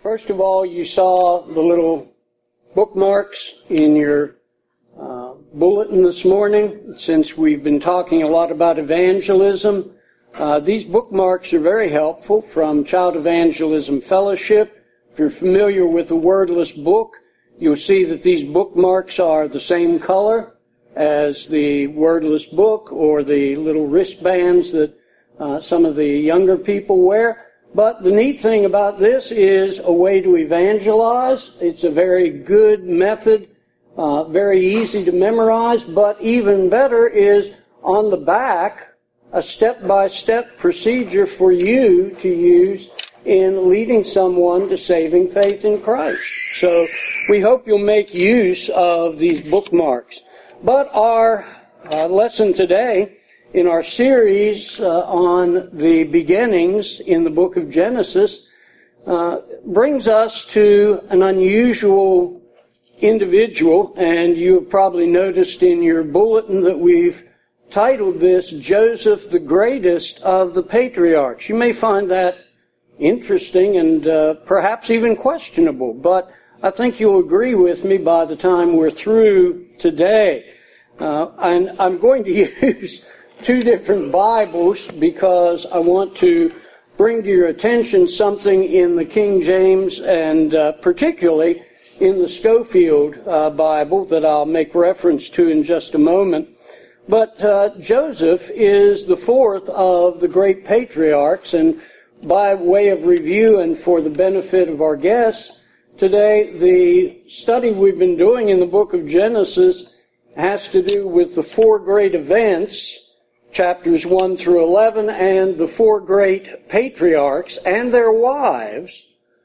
First of all, you saw the little bookmarks in your bulletin this morning. Since we've been talking a lot about evangelism, these bookmarks are very helpful from Child Evangelism Fellowship. If you're familiar with the Wordless Book, you'll see that these bookmarks are the same color as the Wordless Book or the little wristbands that some of the younger people wear. But the neat thing about this is a way to evangelize. It's a very good method, very easy to memorize, but even better is on the back, a step-by-step procedure for you to use in leading someone to saving faith in Christ. So we hope you'll make use of these bookmarks. But our lesson today in our series on the beginnings in the book of Genesis brings us to an unusual individual, and you have probably noticed in your bulletin that we've titled this Joseph, the Greatest of the Patriarchs. You may find that interesting and perhaps even questionable, but I think you'll agree with me by the time we're through today. And I'm going to use two different Bibles because I want to bring to your attention something in the King James and particularly in the Scofield Bible that I'll make reference to in just a moment. But Joseph is the fourth of the great patriarchs, and by way of review and for the benefit of our guests today, the study we've been doing in the book of Genesis has to do with the four great events, chapters 1 through 11, and the four great patriarchs and their wives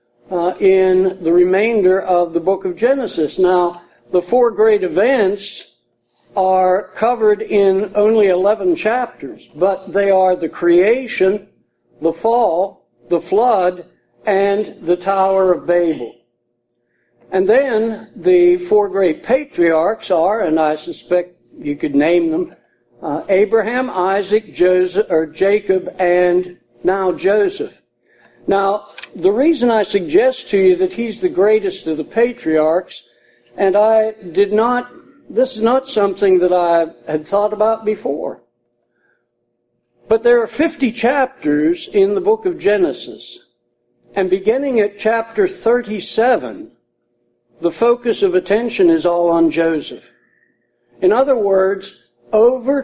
in the remainder of the book of Genesis. Now, the four great events are covered in only 11 chapters, but they are the creation, the fall, the flood, and the Tower of Babel. And then the four great patriarchs are, and I suspect you could name them, Abraham, Isaac, Jacob, and now Joseph. Now, the reason I suggest to you that he's the greatest of the patriarchs, and this is not something that I had thought about before. But there are 50 chapters in the book of Genesis, and beginning at chapter 37, the focus of attention is all on Joseph. In other words, over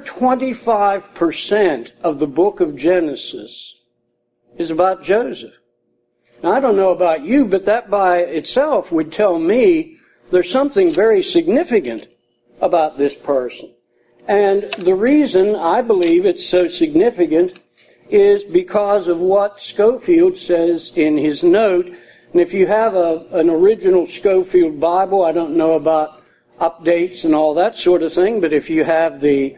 25% of the book of Genesis is about Joseph. Now, I don't know about you, but that by itself would tell me there's something very significant about this person. And the reason I believe it's so significant is because of what Scofield says in his note. And if you have an original Scofield Bible, I don't know about updates and all that sort of thing, but if you have the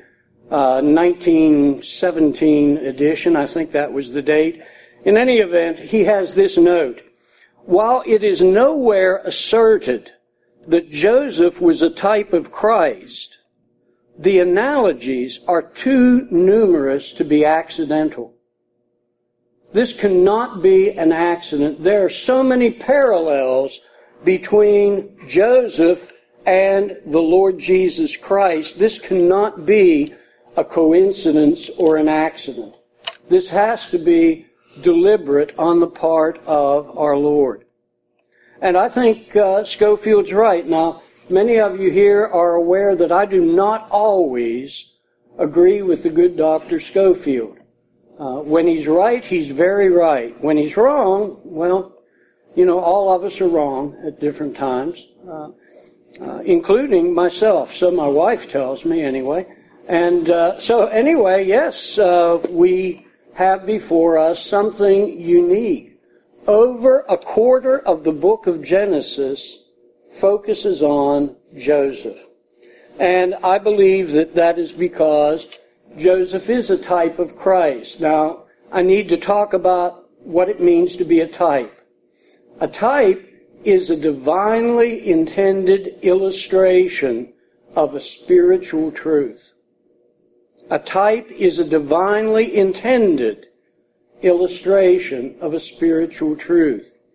1917 edition, I think that was the date. In any event, he has this note. While it is nowhere asserted that Joseph was a type of Christ, the analogies are too numerous to be accidental. This cannot be an accident. There are so many parallels between Joseph and the Lord Jesus Christ. This cannot be a coincidence or an accident. This has to be deliberate on the part of our Lord. And I think Scofield's right. Now, many of you here are aware that I do not always agree with the good Dr. Scofield. When he's right, he's very right. When he's wrong, well, all of us are wrong at different times, including myself. So my wife tells me anyway. And so anyway, yes, we have before us something unique. Over a quarter of the book of Genesis focuses on Joseph. And I believe that is because Joseph is a type of Christ. Now, I need to talk about what it means to be a type. A type is a divinely intended illustration of a spiritual truth. A type is a divinely intended illustration of a spiritual truth.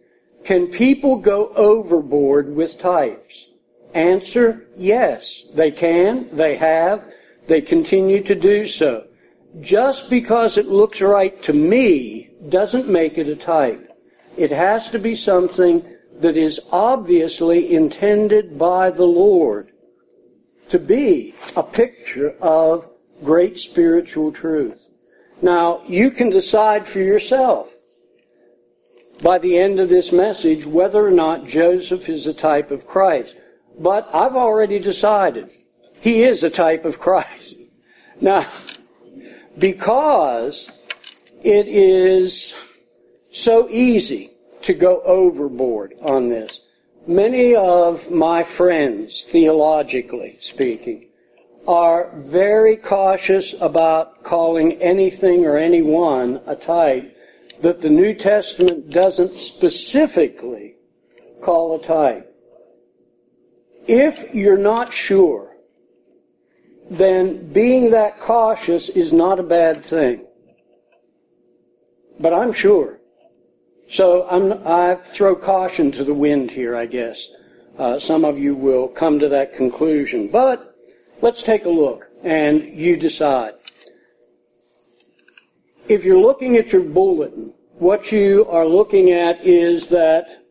Can people go overboard with types? Answer, yes. They can, they have, they continue to do so. Just because it looks right to me doesn't make it a type. It has to be something that is obviously intended by the Lord to be a picture of great spiritual truth. Now, you can decide for yourself by the end of this message whether or not Joseph is a type of Christ. But I've already decided he is a type of Christ. Now, because it is so easy to go overboard on this, many of my friends, theologically speaking, are very cautious about calling anything or anyone a type that the New Testament doesn't specifically call a type. If you're not sure, then being that cautious is not a bad thing. But I'm sure. So I throw caution to the wind here, I guess. Some of you will come to that conclusion. But let's take a look, and you decide. If you're looking at your bulletin, what you are looking at is that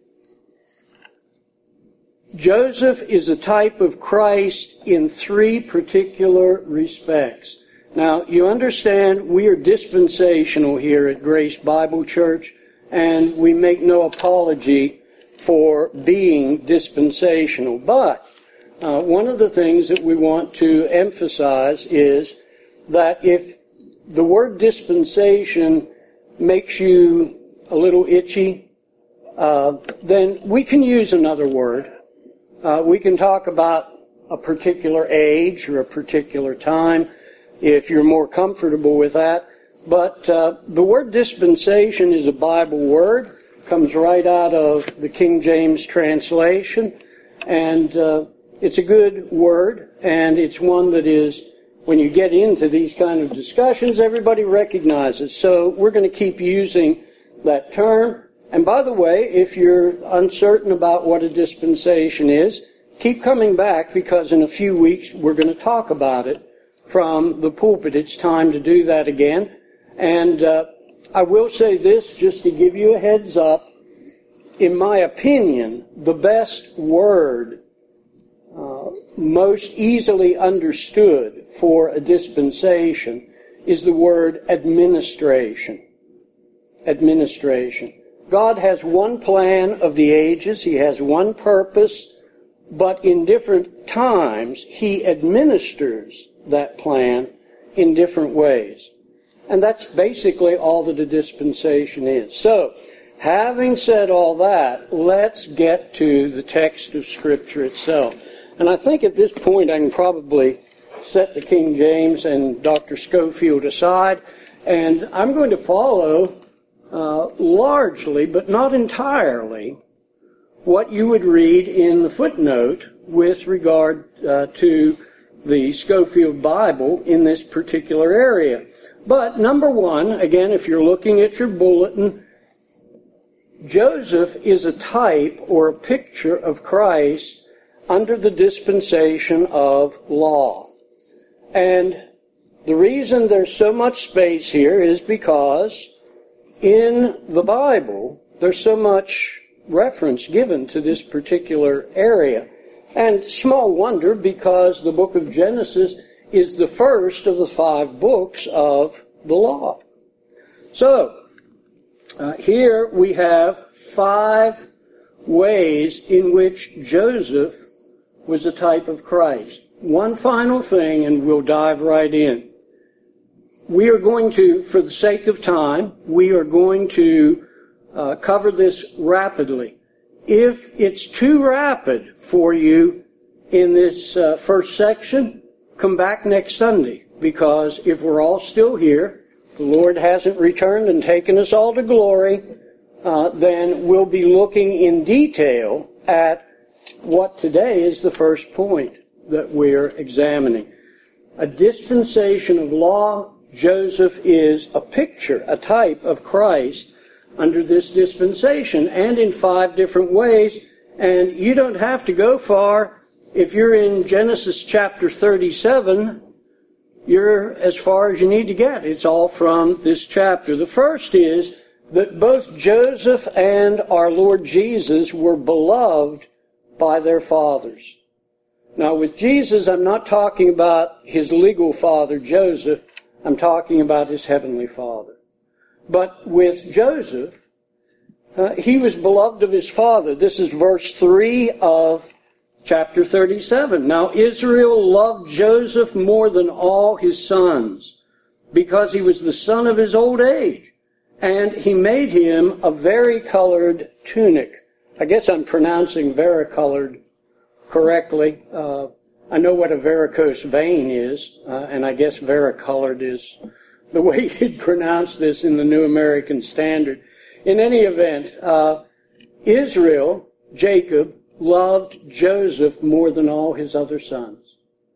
Joseph is a type of Christ in three particular respects. Now, you understand we are dispensational here at Grace Bible Church, and we make no apology for being dispensational. But one of the things that we want to emphasize is that if the word dispensation makes you a little itchy, then we can use another word. We can talk about a particular age or a particular time if you're more comfortable with that. But the word dispensation is a Bible word, comes right out of the King James translation, and it's a good word, and it's one that is, when you get into these kind of discussions, everybody recognizes. So we're going to keep using that term. And by the way, if you're uncertain about what a dispensation is, keep coming back, because in a few weeks we're going to talk about it from the pulpit. It's time to do that again. And I will say this, just to give you a heads up. In my opinion, the best word, most easily understood for a dispensation, is the word administration. Administration. God has one plan of the ages. He has one purpose, but in different times, He administers that plan in different ways. And that's basically all that a dispensation is. So, having said all that, let's get to the text of Scripture itself. And I think at this point I can probably set the King James and Dr. Schofield aside, and I'm going to follow largely, but not entirely, what you would read in the footnote with regard to the Schofield Bible in this particular area. But number one, again, if you're looking at your bulletin, Joseph is a type or a picture of Christ under the dispensation of law. And the reason there's so much space here is because in the Bible, there's so much reference given to this particular area. And small wonder, because the book of Genesis is the first of the 5 books of the law. So, here we have 5 ways in which Joseph was a type of Christ. One final thing, and we'll dive right in. We are going to, for the sake of time, we are going to cover this rapidly. If it's too rapid for you in this first section, come back next Sunday, because if we're all still here, the Lord hasn't returned and taken us all to glory, then we'll be looking in detail at what today is the first point that we're examining. A dispensation of law. Joseph is a picture, a type of Christ under this dispensation, and in 5 different ways. And you don't have to go far. If you're in Genesis chapter 37, you're as far as you need to get. It's all from this chapter. The first is that both Joseph and our Lord Jesus were beloved by their fathers. Now, with Jesus, I'm not talking about his legal father, Joseph. I'm talking about his heavenly Father. But with Joseph, he was beloved of his father. This is verse 3 of chapter 37. Now Israel loved Joseph more than all his sons, because he was the son of his old age. And he made him a varicolored tunic. I guess I'm pronouncing varicolored correctly. I know what a varicose vein is, and I guess varicolored is the way you'd pronounce this in the New American Standard. In any event, Israel, Jacob, loved Joseph more than all his other sons.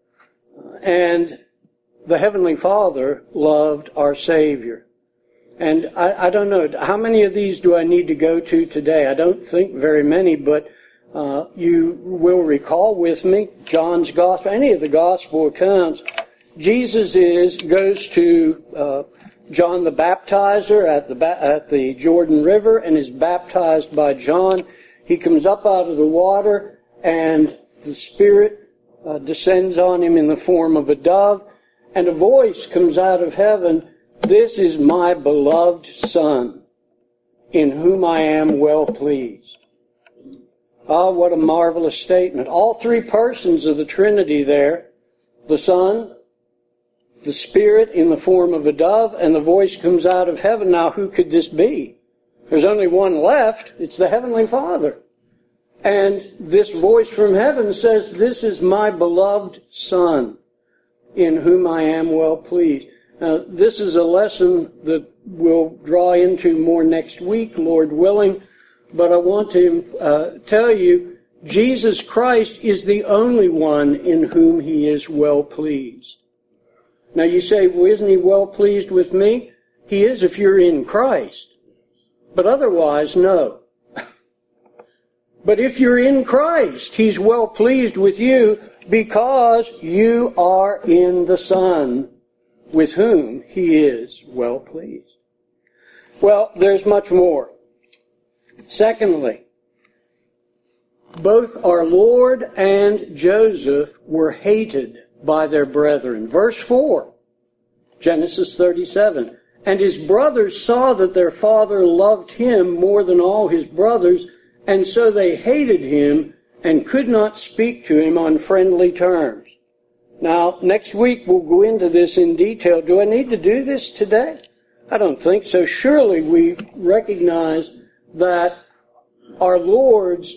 And the Heavenly Father loved our Savior. And I don't know, how many of these do I need to go to today? I don't think very many, but you will recall with me John's Gospel, any of the Gospel accounts. Jesus goes to John the Baptizer at the Jordan River and is baptized by John. He comes up out of the water, and the Spirit descends on him in the form of a dove, and a voice comes out of heaven, "This is my beloved Son, in whom I am well pleased." Ah, what a marvelous statement. All 3 persons of the Trinity there, the Son, the Spirit in the form of a dove, and the voice comes out of heaven. Now, who could this be? There's only one left. It's the Heavenly Father. And this voice from heaven says, "This is my beloved Son, in whom I am well pleased." Now, this is a lesson that we'll draw into more next week, Lord willing. But I want to tell you, Jesus Christ is the only one in whom he is well pleased. Now you say, well, isn't he well pleased with me? He is if you're in Christ. But otherwise, no. But if you're in Christ, he's well pleased with you because you are in the Son, with whom he is well pleased. Well, there's much more. Secondly, both our Lord and Joseph were hated by their brethren. Verse 4, Genesis 37. And his brothers saw that their father loved him more than all his brothers, and so they hated him and could not speak to him on friendly terms. Now, next week we'll go into this in detail. Do I need to do this today? I don't think so. Surely we recognize that our Lord's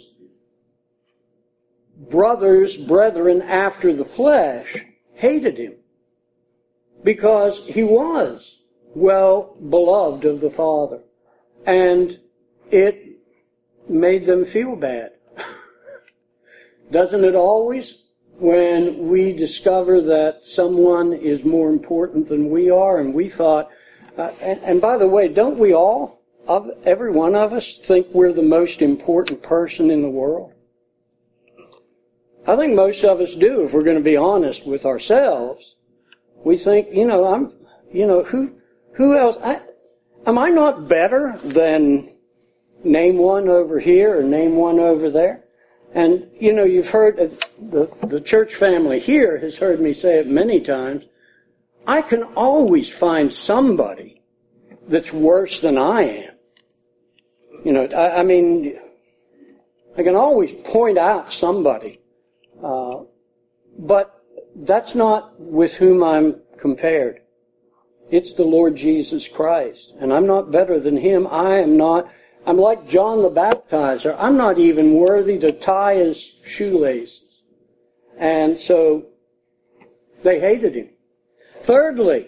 brethren after the flesh hated him because he was well beloved of the Father, and it made them feel bad. Doesn't it always, when we discover that someone is more important than we are, and we thought, and by the way, don't we all, every one of us, think we're the most important person in the world? I think most of us do, if we're going to be honest with ourselves. We think, who else? Am I not better than name one over here or name one over there? And, you've heard, the church family here has heard me say it many times, I can always find somebody that's worse than I am. I can always point out somebody. But that's not with whom I'm compared. It's the Lord Jesus Christ. And I'm not better than him. I'm like John the Baptizer. I'm not even worthy to tie his shoelaces. And so they hated him. Thirdly,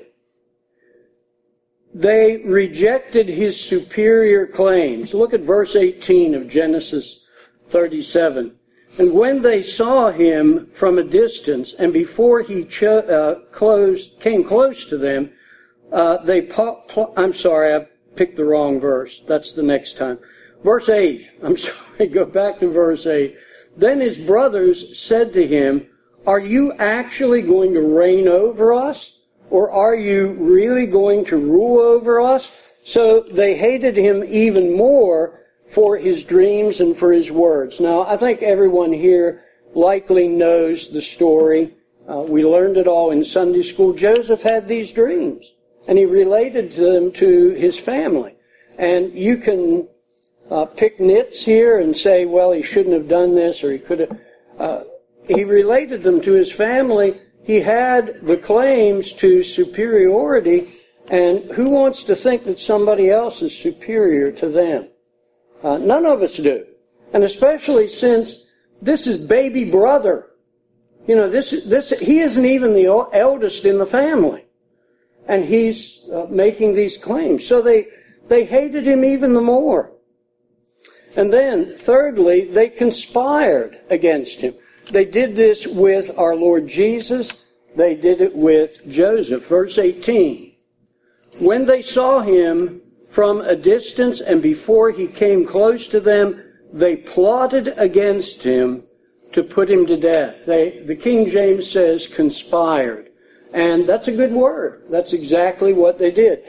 they rejected his superior claims. Look at verse 18 of Genesis 37. And when they saw him from a distance, and before he came close to them, I picked the wrong verse. That's the next time. Verse 8. I'm sorry, go back to verse 8. Then his brothers said to him, "Are you actually going to reign over us? Or are you really going to rule over us?" So they hated him even more for his dreams and for his words. Now, I think everyone here likely knows the story. We learned it all in Sunday school. Joseph had these dreams, and he related them to his family. And you can pick nits here and say, well, he shouldn't have done this, or he could have. He related them to his family. He had the claims to superiority, and who wants to think that somebody else is superior to them? None of us do. And especially since this is baby brother. You know, he isn't even the eldest in the family. And he's making these claims. So they hated him even the more. And then, thirdly, they conspired against him. They did this with our Lord Jesus. They did it with Joseph. Verse 18. When they saw him from a distance and before he came close to them, they plotted against him to put him to death. The King James says conspired. And that's a good word. That's exactly what they did.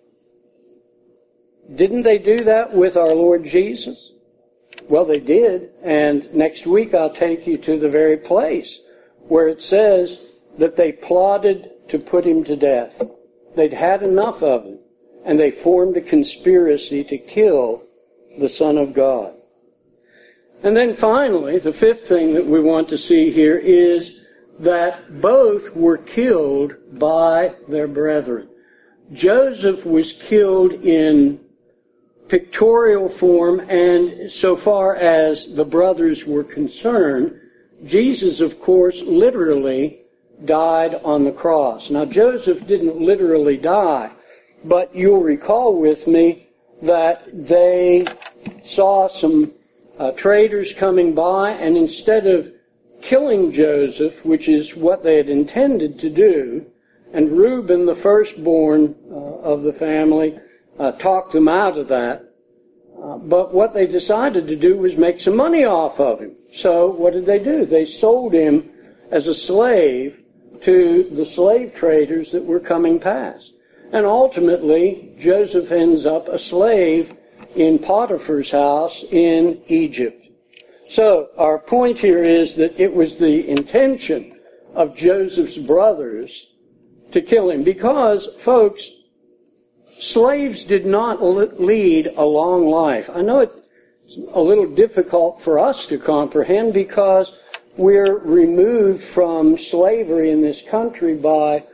Didn't they do that with our Lord Jesus? Well, they did. And next week I'll take you to the very place where it says that they plotted to put him to death. They'd had enough of him. And they formed a conspiracy to kill the Son of God. And then finally, the fifth thing that we want to see here is that both were killed by their brethren. Joseph was killed in pictorial form, and so far as the brothers were concerned, Jesus, of course, literally died on the cross. Now, Joseph didn't literally die, but you'll recall with me that they saw some traders coming by, and instead of killing Joseph, which is what they had intended to do, and Reuben, the firstborn of the family, talked them out of that. But what they decided to do was make some money off of him. So what did they do? They sold him as a slave to the slave traders that were coming past. And ultimately, Joseph ends up a slave in Potiphar's house in Egypt. So our point here is that it was the intention of Joseph's brothers to kill him because, folks, slaves did not lead a long life. I know it's a little difficult for us to comprehend because we're removed from slavery in this country by,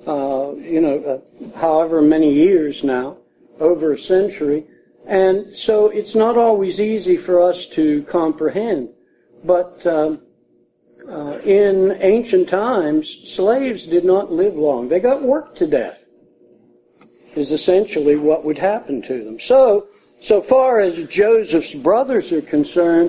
however many years now, over a century. And so it's not always easy for us to comprehend. But in ancient times, slaves did not live long. They got worked to death, is essentially what would happen to them. So far as Joseph's brothers are concerned,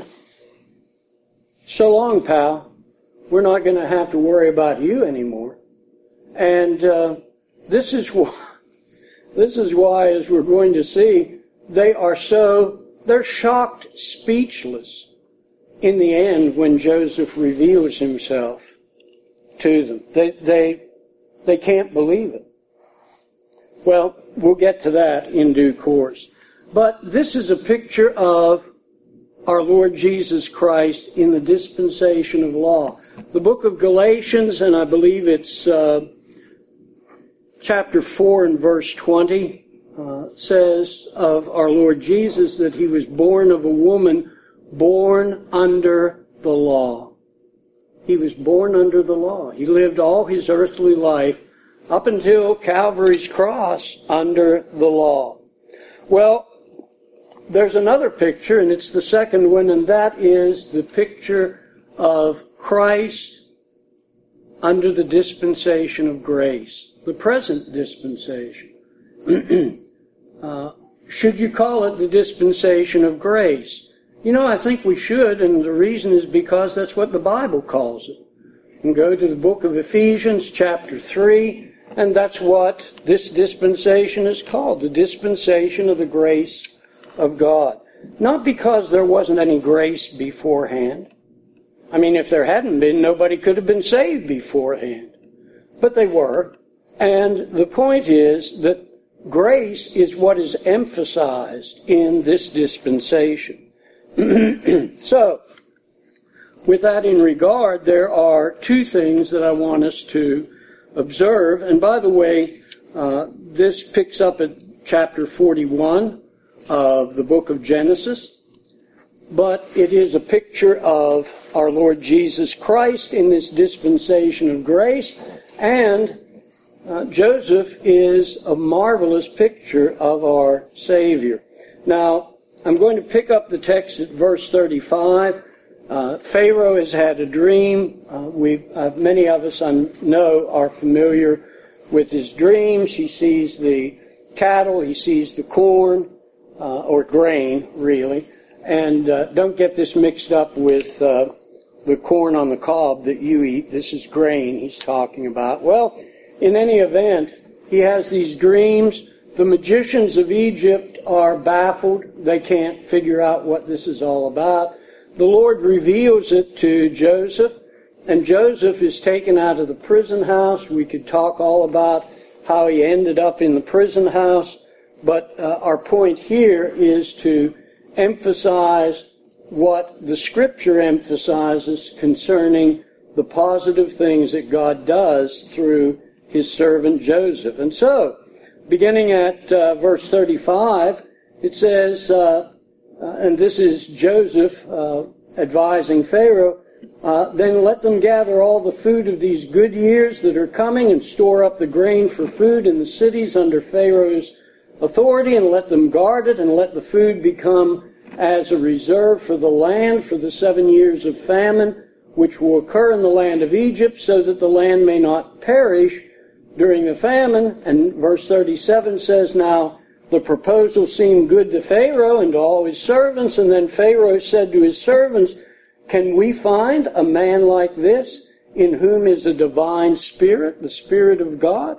so long, pal. We're not going to have to worry about you anymore. And this is why, as we're going to see, they're shocked, speechless in the end when Joseph reveals himself to them. They can't believe it. Well, we'll get to that in due course. But this is a picture of our Lord Jesus Christ in the dispensation of law. The book of Galatians, and I believe it's chapter 4 and verse 20, says of our Lord Jesus that he was born of a woman born under the law. He was born under the law. He lived all his earthly life up until Calvary's cross under the law. Well, there's another picture, and it's the second one, and that is the picture of Christ under the dispensation of grace, the present dispensation. Should you call it the dispensation of grace? You know, I think we should, and the reason is because that's what the Bible calls it. You can go to the book of Ephesians, chapter 3, And that's what this dispensation is called, the dispensation of the grace of God. Not because there wasn't any grace beforehand. I mean, if there hadn't been, nobody could have been saved beforehand. But they were. And the point is that grace is what is emphasized in this dispensation. So, with that in regard, there are two things that I want us to observe. And by the way, this picks up at chapter 41 of the book of Genesis. But it is a picture of our Lord Jesus Christ in this dispensation of grace. And Joseph is a marvelous picture of our Savior. Now, I'm going to pick up the text at verse 35. Pharaoh has had a dream. Many of us I know are familiar with his dreams. He sees the cattle, he sees the corn, or grain, really. And don't get this mixed up with the corn on the cob that you eat. This is grain he's talking about. Well, in any event, he has these dreams. The magicians of Egypt are baffled. They can't figure out what this is all about. The Lord reveals it to Joseph, and Joseph is taken out of the prison house. We could talk all about how he ended up in the prison house, but our point here is to emphasize what the Scripture emphasizes concerning the positive things that God does through his servant Joseph. And so, beginning at verse 35, it says, and this is Joseph advising Pharaoh, then let them gather all the food of these good years that are coming and store up the grain for food in the cities under Pharaoh's authority, and let them guard it, and let the food become as a reserve for the land for the 7 years of famine which will occur in the land of Egypt, so that the land may not perish during the famine. And verse 37 says, now the proposal seemed good to Pharaoh and to all his servants, and then Pharaoh said to his servants, can we find a man like this in whom is a divine spirit, the Spirit of God?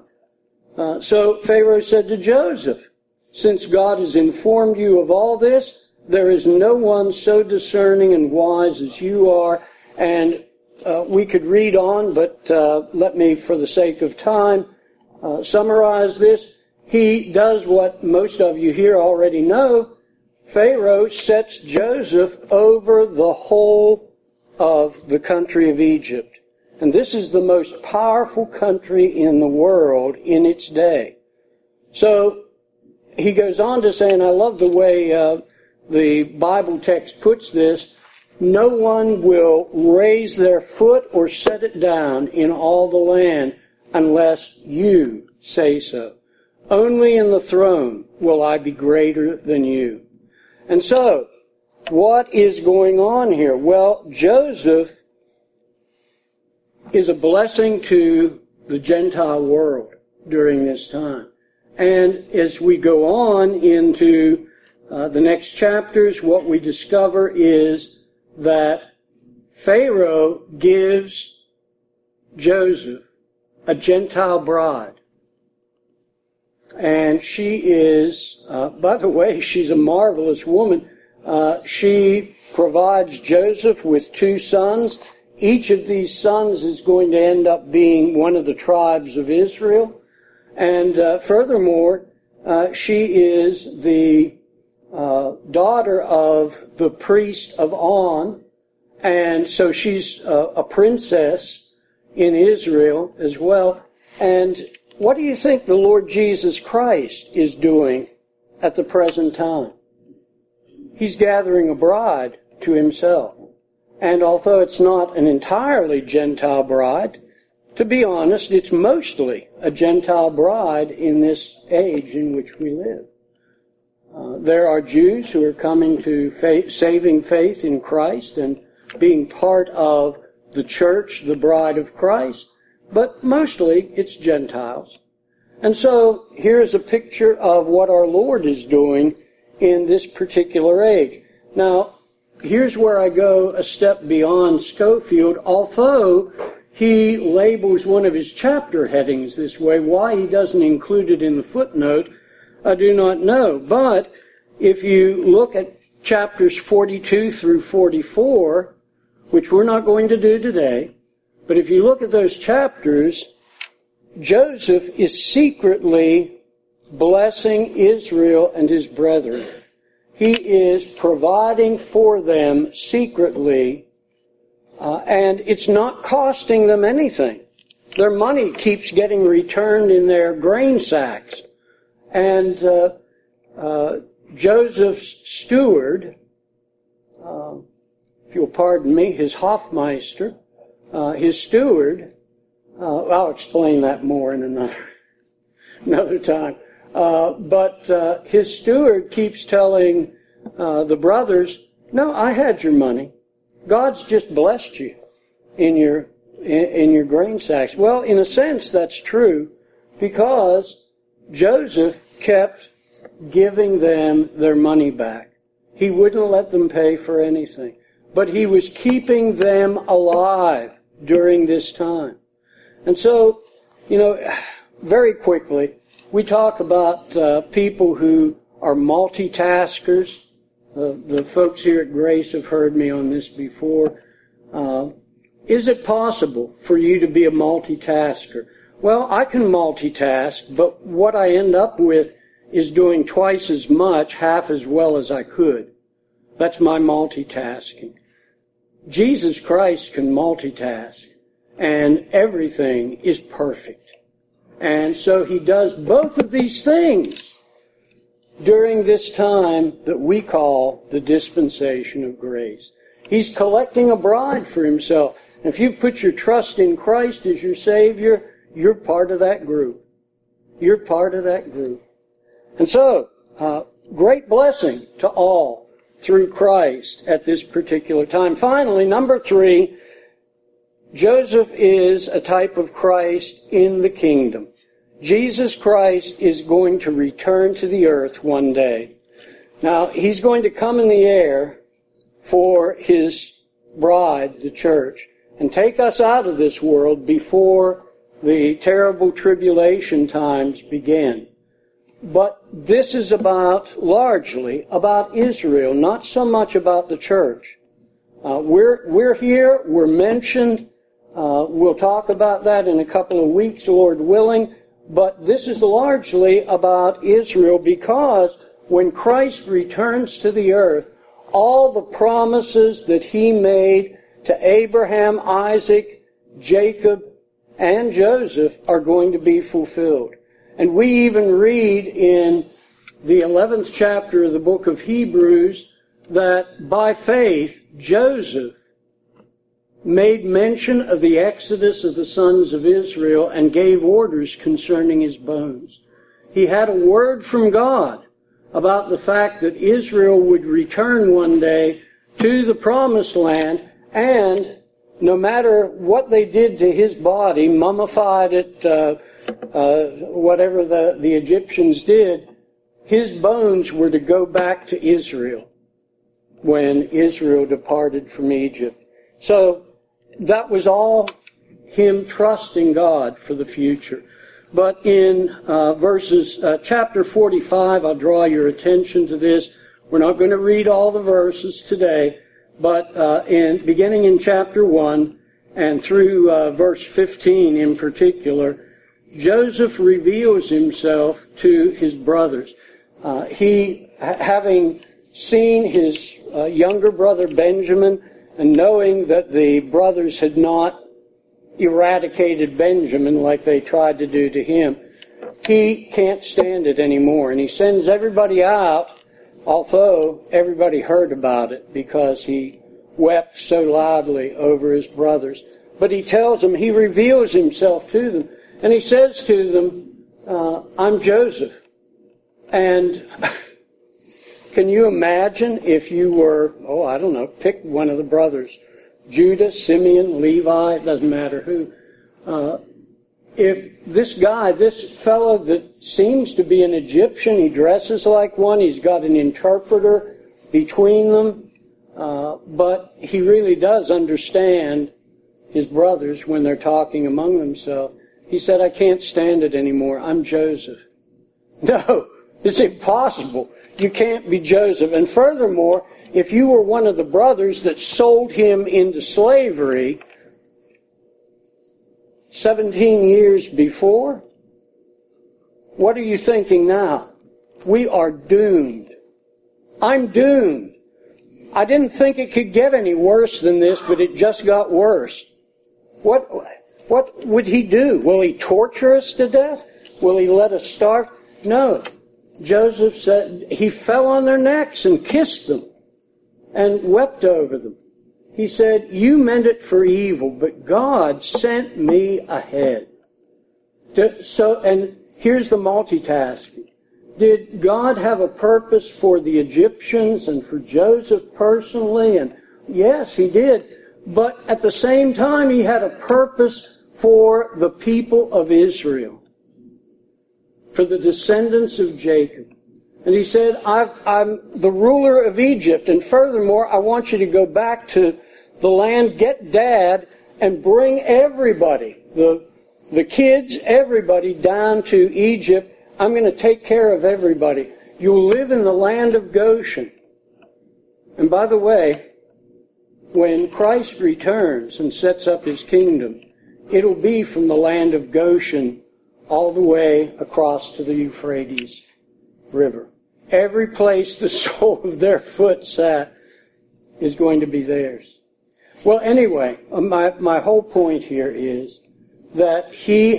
So Pharaoh said to Joseph, since God has informed you of all this, there is no one so discerning and wise as you are. And we could read on, but let me, for the sake of time, summarize this. He does what most of you here already know. Pharaoh sets Joseph over the whole of the country of Egypt. And this is the most powerful country in the world in its day. So he goes on to say, and I love the way the Bible text puts this, no one will raise their foot or set it down in all the land unless you say so. Only in the throne will I be greater than you. And so, what is going on here? Well, Joseph is a blessing to the Gentile world during this time. And as we go on into the next chapters, what we discover is that Pharaoh gives Joseph a Gentile bride. And she is, by the way, she's a marvelous woman. She provides Joseph with 2 sons. Each of these sons is going to end up being one of the tribes of Israel. And furthermore, she is the daughter of the priest of On. And so she's a princess in Israel as well. And what do you think the Lord Jesus Christ is doing at the present time? He's gathering a bride to himself. And although it's not an entirely Gentile bride, to be honest, it's mostly a Gentile bride in this age in which we live. There are Jews who are coming to saving faith in Christ and being part of the church, the bride of Christ, but mostly it's Gentiles. And so here's a picture of what our Lord is doing in this particular age. Now, here's where I go a step beyond Scofield. Although he labels one of his chapter headings this way. Why he doesn't include it in the footnote, I do not know. But if you look at chapters 42 through 44, which we're not going to do today, but if you look at those chapters, Joseph is secretly blessing Israel and his brethren. He is providing for them secretly, and it's not costing them anything. Their money keeps getting returned in their grain sacks. And Joseph's steward, if you'll pardon me, his Hofmeister, his steward, I'll explain that more in another time. But his steward keeps telling the brothers, no, I had your money. God's just blessed you in your grain sacks. Well, in a sense, that's true, because Joseph kept giving them their money back. He wouldn't let them pay for anything. But he was keeping them alive during this time. And so, very quickly, we talk about people who are multitaskers. The folks here at Grace have heard me on this before. Is it possible for you to be a multitasker? Well, I can multitask, but what I end up with is doing twice as much, half as well as I could. That's my multitasking. Jesus Christ can multitask, and everything is perfect. And so he does both of these things during this time that we call the dispensation of grace. He's collecting a bride for himself. And if you put your trust in Christ as your Savior, you're part of that group. You're part of that group. And so, great blessing to all through Christ at this particular time. Finally, number 3, Joseph is a type of Christ in the kingdom. Jesus Christ is going to return to the earth one day. Now, he's going to come in the air for his bride, the church, and take us out of this world before the terrible tribulation times begin. But this is largely about Israel, not so much about the church. We're here, we're mentioned. We'll talk about that in a couple of weeks, Lord willing. But this is largely about Israel, because when Christ returns to the earth, all the promises that he made to Abraham, Isaac, Jacob, and Joseph are going to be fulfilled. And we even read in the 11th chapter of the book of Hebrews that by faith Joseph made mention of the exodus of the sons of Israel and gave orders concerning his bones. He had a word from God about the fact that Israel would return one day to the promised land, and no matter what they did to his body, mummified it, whatever the Egyptians did, his bones were to go back to Israel when Israel departed from Egypt. So that was all him trusting God for the future. But in chapter 45, I'll draw your attention to this. We're not going to read all the verses today, but beginning in chapter 1 and through verse 15 in particular, Joseph reveals himself to his brothers. He, having seen his younger brother Benjamin, and knowing that the brothers had not eradicated Benjamin like they tried to do to him, he can't stand it anymore. And he sends everybody out, although everybody heard about it because he wept so loudly over his brothers. But he tells them, he reveals himself to them, and he says to them, I'm Joseph. And can you imagine if you were, pick one of the brothers, Judah, Simeon, Levi, it doesn't matter who. If this fellow that seems to be an Egyptian, he dresses like one, he's got an interpreter between them, but he really does understand his brothers when they're talking among themselves. He said, I can't stand it anymore. I'm Joseph. No, it's impossible. You can't be Joseph. And furthermore, if you were one of the brothers that sold him into slavery 17 years before, what are you thinking now? We are doomed. I'm doomed. I didn't think it could get any worse than this, but it just got worse. What would he do? Will he torture us to death? Will he let us starve? No. Joseph said he fell on their necks and kissed them and wept over them. He said, you meant it for evil, but God sent me ahead. And here's the multitasking. Did God have a purpose for the Egyptians and for Joseph personally? And yes, he did. But at the same time, he had a purpose for the people of Israel, for the descendants of Jacob. And he said, I'm the ruler of Egypt, and furthermore, I want you to go back to the land, get Dad, and bring everybody, the kids, everybody down to Egypt. I'm going to take care of everybody. You'll live in the land of Goshen. And by the way, when Christ returns and sets up his kingdom, it'll be from the land of Goshen all the way across to the Euphrates River. Every place the sole of their foot sat is going to be theirs. Well, anyway, my whole point here is that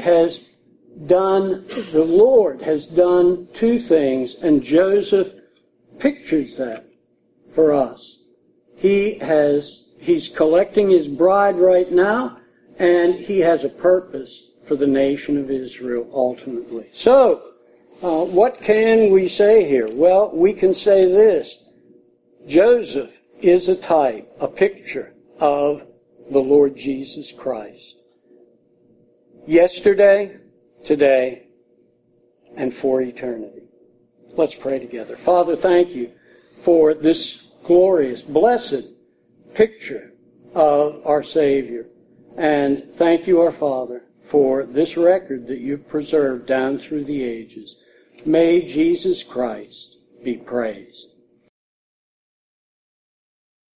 the Lord has done two things, and Joseph pictures that for us. He's collecting his bride right now, and he has a purpose for the nation of Israel ultimately. So, what can we say here? Well, we can say this. Joseph is a type, a picture of the Lord Jesus Christ. Yesterday, today, and for eternity. Let's pray together. Father, thank you for this glorious, blessed picture of our Savior. And thank you, our Father, for this record that you've preserved down through the ages. May Jesus Christ be praised.